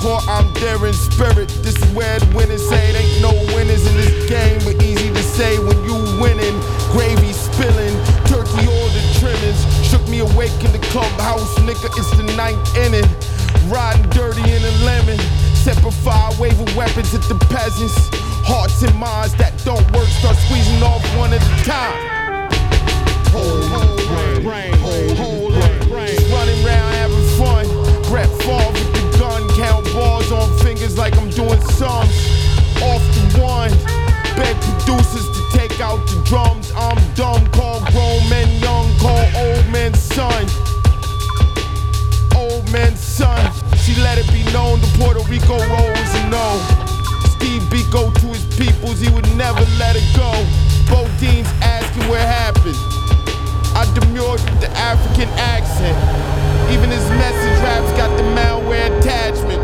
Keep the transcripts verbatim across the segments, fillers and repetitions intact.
court, I'm there in spirit. This is where the winners say it ain't no winners in this game, but easy to say when you winning. Gravy spilling, turkey all the trimmings. Shook me awake in the clubhouse, nigga, it's the ninth inning. Riding dirty in a lemon. Separate fire, waving weapons at the peasants. Hearts and minds that don't work, start squeezing off one at a time. Hold, hold, brain, hold, hold, brain. Just running around having fun. Brett Favre with the gun, count balls on fingers like I'm doing sums. Off the one, beg producers to take out the drums. I'm dumb, call grown men young, call old men son. Old men son. She let it be known the Puerto Rico rolls a no. Steve Biko to his peoples, he would never let it go. Bodine's asking what happened. I demurred with the African accent. Even his message raps got the malware attachment.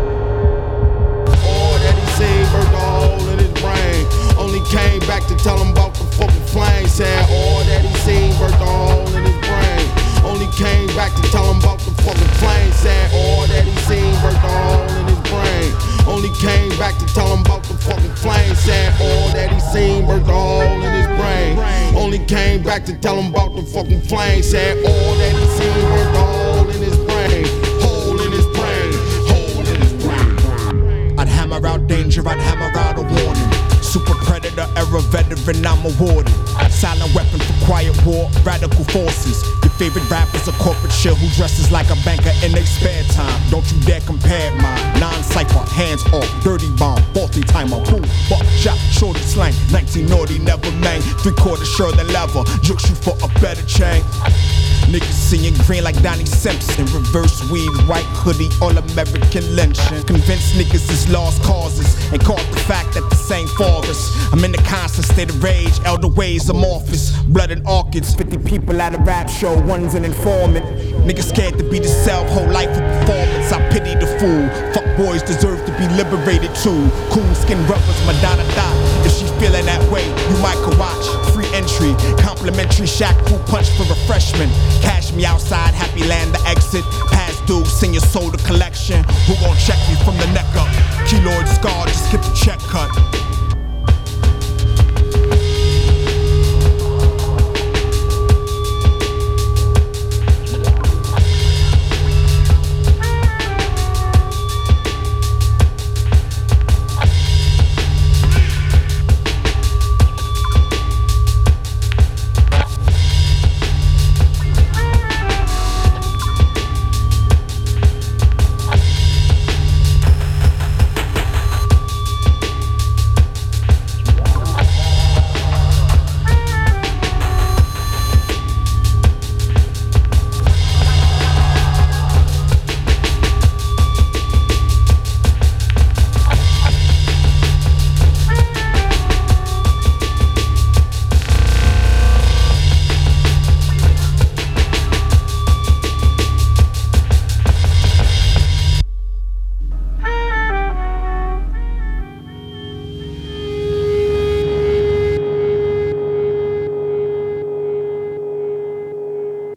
All that he seen burnt a hole in his brain. Only came back to tell him about the fucking flame. Said all that he seen burnt a hole in his brain. Only came back to tell him about the fucking flame. Said all that he seen burnt a hole in his brain. Only came back to tell him about the fucking flame. Said all that he seen burnt a hole in his brain. Only came back to tell him about the fucking flame. Said all that he seen burnt a hole in his brain. Hole in his brain. Hole in his brain. I'd hammer out danger, I'd hammer out a warning. Super predator, era veteran, I'm awarded. Silent weapon for quiet war, radical forces. Your favorite rapper's a corporate shit who dresses like a banker in their spare time. Don't you dare compare mine. Non-cypher, hands off, dirty bomb, faulty timer, boom, buck, shot, shorty slang. nineteen naughty, never mang. Three quarters sure than leather, jukes you for a better chain. Niggas seeing green like Donnie Simpson. Reverse weed, white hoodie, all-American lynching. Convinced niggas is lost causes and caught the fact that the same forest. I'm in the constant state of rage, elder ways amorphous. Blood and orchids, fifty people at a rap show, one's an informant. Niggas scared to be the self, whole life of performance. I pity the fool. Fuck boys deserve to be liberated too. Cool skin rubbers, Madonna thought. If she feeling that way, you might could watch. Free entry, complimentary shack crew punch for refreshment. Cash me outside, happy land to exit. Past due, send your soul to collection. Who gon' check me from the neck up? Keloid scar, just get the check cut.